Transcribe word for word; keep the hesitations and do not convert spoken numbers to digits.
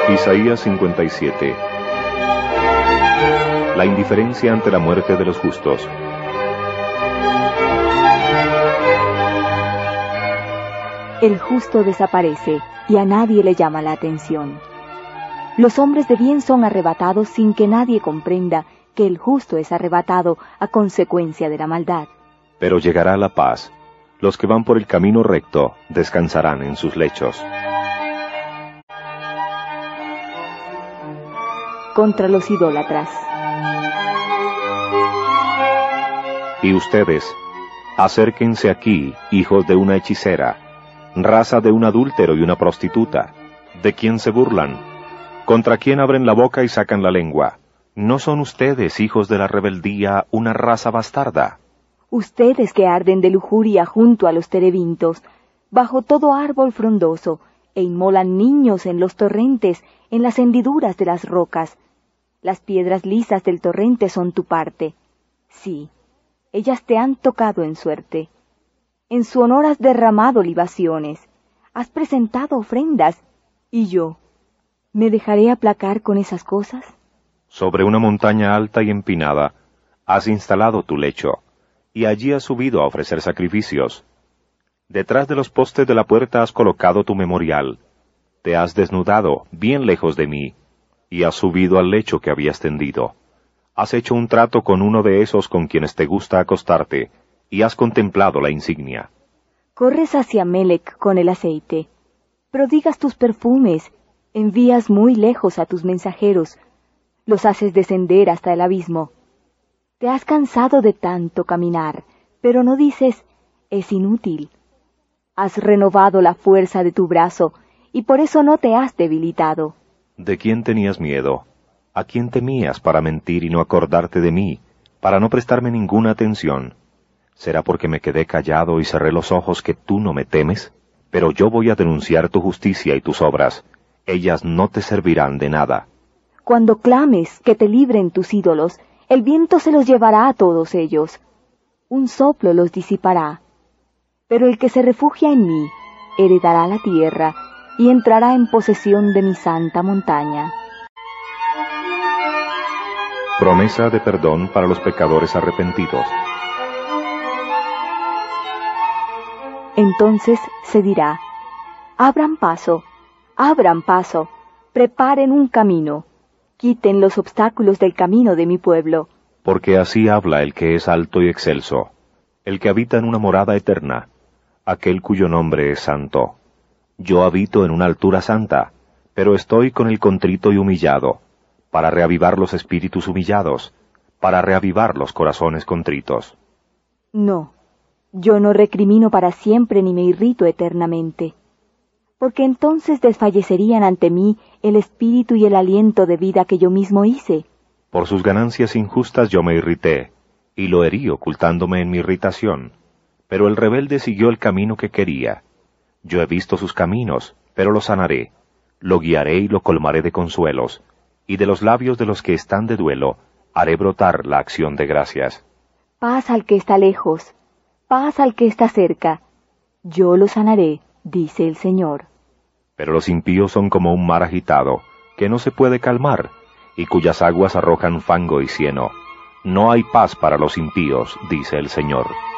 Isaías cincuenta y siete. La indiferencia ante la muerte de los justos. El justo desaparece y a nadie le llama la atención. Los hombres de bien son arrebatados sin que nadie comprenda que el justo es arrebatado a consecuencia de la maldad. Pero llegará la paz. Los que van por el camino recto descansarán en sus lechos. Contra los idólatras. Y ustedes, acérquense aquí, hijos de una hechicera, raza de un adúltero y una prostituta, ¿de quién se burlan? ¿Contra quién abren la boca y sacan la lengua? ¿No son ustedes, hijos de la rebeldía, una raza bastarda? Ustedes que arden de lujuria junto a los terebintos, bajo todo árbol frondoso, e inmolan niños en los torrentes, en las hendiduras de las rocas. Las piedras lisas del torrente son tu parte. Sí, ellas te han tocado en suerte. En su honor has derramado libaciones, has presentado ofrendas, y yo, ¿me dejaré aplacar con esas cosas? Sobre una montaña alta y empinada, has instalado tu lecho, y allí has subido a ofrecer sacrificios. Detrás de los postes de la puerta has colocado tu memorial. Te has desnudado, bien lejos de mí, y has subido al lecho que habías tendido. Has hecho un trato con uno de esos con quienes te gusta acostarte, y has contemplado la insignia. Corres hacia Melec con el aceite, prodigas tus perfumes, envías muy lejos a tus mensajeros, los haces descender hasta el abismo. Te has cansado de tanto caminar, pero no dices, es inútil. Has renovado la fuerza de tu brazo, y por eso no te has debilitado. ¿De quién tenías miedo? ¿A quién temías para mentir y no acordarte de mí, para no prestarme ninguna atención? ¿Será porque me quedé callado y cerré los ojos que tú no me temes? Pero yo voy a denunciar tu justicia y tus obras. Ellas no te servirán de nada. Cuando clames que te libren tus ídolos, el viento se los llevará a todos ellos. Un soplo los disipará. Pero el que se refugia en mí, heredará la tierra y entrará en posesión de mi santa montaña. Promesa de perdón para los pecadores arrepentidos. Entonces se dirá, abran paso, abran paso, preparen un camino, quiten los obstáculos del camino de mi pueblo. Porque así habla el que es alto y excelso, el que habita en una morada eterna, aquel cuyo nombre es santo. Yo habito en una altura santa, pero estoy con el contrito y humillado, para reavivar los espíritus humillados, para reavivar los corazones contritos. No, yo no recrimino para siempre ni me irrito eternamente, porque entonces desfallecerían ante mí el espíritu y el aliento de vida que yo mismo hice. Por sus ganancias injustas yo me irrité, y lo herí ocultándome en mi irritación, pero el rebelde siguió el camino que quería. Yo he visto sus caminos, pero lo sanaré, lo guiaré y lo colmaré de consuelos, y de los labios de los que están de duelo haré brotar la acción de gracias. Paz al que está lejos, paz al que está cerca, yo lo sanaré, dice el Señor. Pero los impíos son como un mar agitado, que no se puede calmar, y cuyas aguas arrojan fango y cieno. No hay paz para los impíos, dice el Señor.